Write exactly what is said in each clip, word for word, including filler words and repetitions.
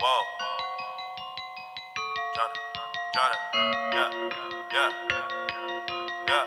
Whoa. Johnny, Johnny, yeah, yeah,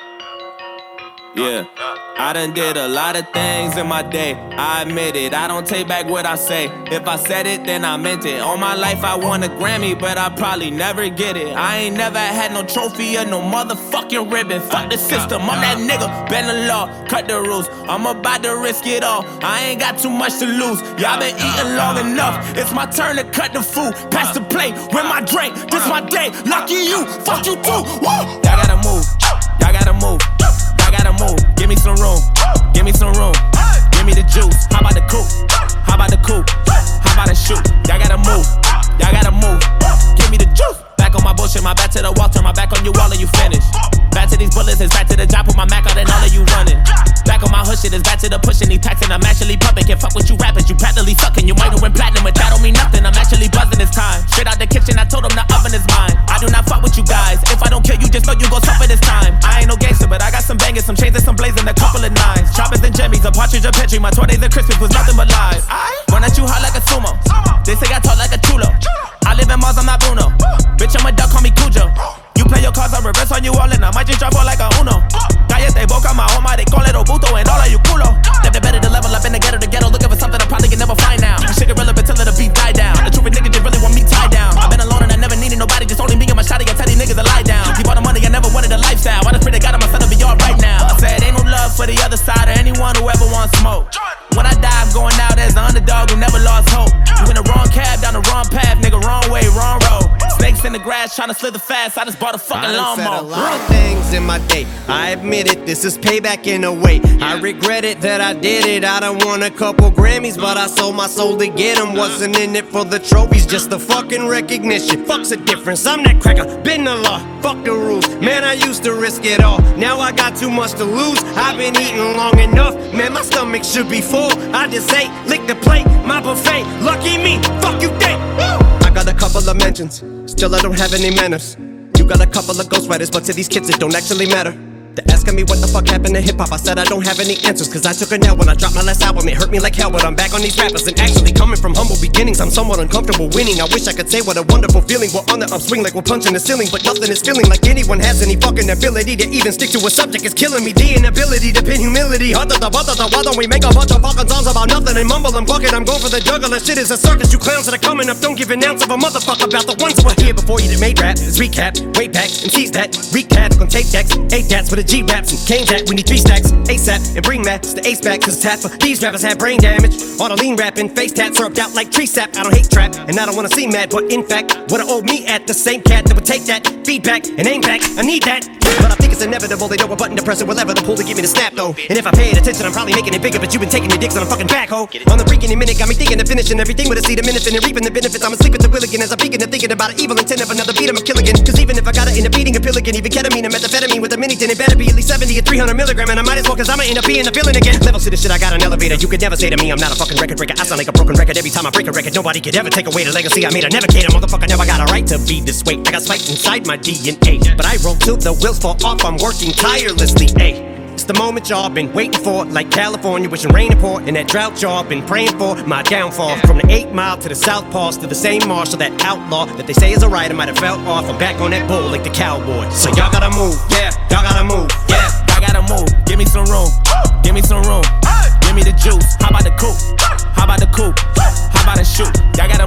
yeah. Yeah, I done did a lot of things in my day, I admit it, I don't take back what I say. If I said it, then I meant it. All my life I won a Grammy, but I probably never get it. I ain't never had no trophy or no motherfucking ribbon. Fuck the system, I'm that nigga, bend the law, cut the rules. I'm about to risk it all, I ain't got too much to lose. Y'all been eating long enough, it's my turn to cut the food. Pass the plate, with my drink, this my day. Lucky you, fuck you too, woo! Y'all gotta move, y'all gotta move. I gotta move, give me some room, give me some room, give me the juice. How about the coupe? How about the coupe? How about the shoot? Y'all gotta move, y'all gotta move, give me the juice. Back on my bullshit, my back to the wall, turn my back on you all and you finish. Back to these bullets, it's back to the job, put my Mac out and all of you running. Back on my hood shit, it's back to the pushing, these taxing, I'm actually pumping. Can't fuck with you rappers, you practically sucking. You might have went platinum, but that don't mean nothing, I'm actually buzzing this time. Straight out the kitchen, I told them the oven is mine. I do not fuck with you guys, if I don't kill you, just know you gon' suffer this time. I ain't no gangster, but I got some bangers, some chains and some blazing, a couple of nines. Choppers and jimmies, a partridge, a petri, my twenties and Christmas was nothing but lies. Run at you hot like a sumo, they say I talk like a chulo. I live in Mars, I'm not Bruno. Bitch, I'm a duck, call me Cujo. You play your cards, I reverse on you all and I might just drop all like a Uno. Cállate boca, my home, they call it Obuto and all of you culo. Step the better to level up in the ghetto, the ghetto, looking for something I probably can never find now. This shit irrelevant till the beat die down. The truth is niggas just really want me tied down. I've been alone and I never needed nobody, just only me and my shawty. I tell these niggas to lie down. Keep all the money, I never wanted a lifestyle. I just pray to God my son to be alright now. I said ain't no love for the other side or anyone who ever wants smoke. When I die, I'm going out as the underdog who never lost hope. You in the wrong cab, down the wrong path, nigga, wrong way, wrong road. Snakes in the grass, trying to slither fast. I just bought a fucking lawnmower. I done said a lot of things in my day, I admit it, this is payback in a way. I regret it that I did it, I done won a couple Grammys, but I sold my soul to get them. Wasn't in it for the trophies, just the fucking recognition. Fuck's the difference, I'm that cracker, been the law, fuck the rules. Man, I used to risk it all, now I got too much to lose. I've been eating long enough, man, my stomach should be full. I just ate, lick the plate, my buffet, lucky me, fuck you think. I got a couple of mentions, still I don't have any manners. You got a couple of ghostwriters, but to these kids it don't actually matter. They're asking me what the fuck happened to hip-hop. I said I don't have any answers, cause I took a L when I dropped my last album. It hurt me like hell, but I'm back on these rappers. And actually coming from humble beginnings, I'm somewhat uncomfortable winning. I wish I could say what a wonderful feeling. We're on the upswing like we're punching the ceiling, but nothing is feeling like anyone has any fucking ability to even stick to a subject. It's killing me, the inability to pin humility. Why don't we make a bunch of fucking songs about nothing and mumble and bucket? I'm going for the juggler, shit is a circus. You clowns that are coming up, don't give an ounce of a motherfucker about the ones who were here before you that made rap. It's recap, way back, and tease that. Recap, gonna tape decks, eight dats with the G-raps and Kane that. We need three stacks, ASAP, and bring Matt the ace back, cause tap for these rappers have brain damage. All the lean rapping, face tats syrupped out like tree sap. I don't hate trap, and I don't wanna see mad, but in fact, what I owe me at the same cat that would take that feedback and aim back. I need that, but I think it's inevitable. They know a button to press it, whatever the pull to give me the snap though. And if I paid attention, I'm probably making it bigger, but you've been taking your dicks on a fucking backhoe. On the freaking minute, got me thinking of finishing everything with a seed, a minute, and reaping the benefits. I'm asleep at the wheel again as I'm peeking and thinking about an evil intent of another beat. I'm a kill again, cause even if I gotta end up eating a pill again, even ketamine and methamphetamine with a mini tin, it better be at least seventy or three hundred milligrams. And I might as well, cause I'ma end up being a villain again. Levels to this shit, I got an elevator. You could never say to me I'm not a fucking record breaker. I sound like a broken record every time I break a record. Nobody could ever take away the legacy I made. I never cater, motherfucker, never got a right to be this way. I got spite inside my D N A, but I roll till the wheels fall off. I'm working tirelessly, ayy. It's the moment y'all been waiting for, like California wishing rain to pour. In that drought y'all been praying for my downfall. From the eight mile to the South Pass to the same marshal, that outlaw that they say is a rider might have fell off. I'm back on that bull like the cowboy. So y'all gotta move, yeah, y'all gotta move, yeah. I gotta move, give me some room, give me some room, give me the juice. How about the coupe? How about the coupe? How about the shoot? Y'all gotta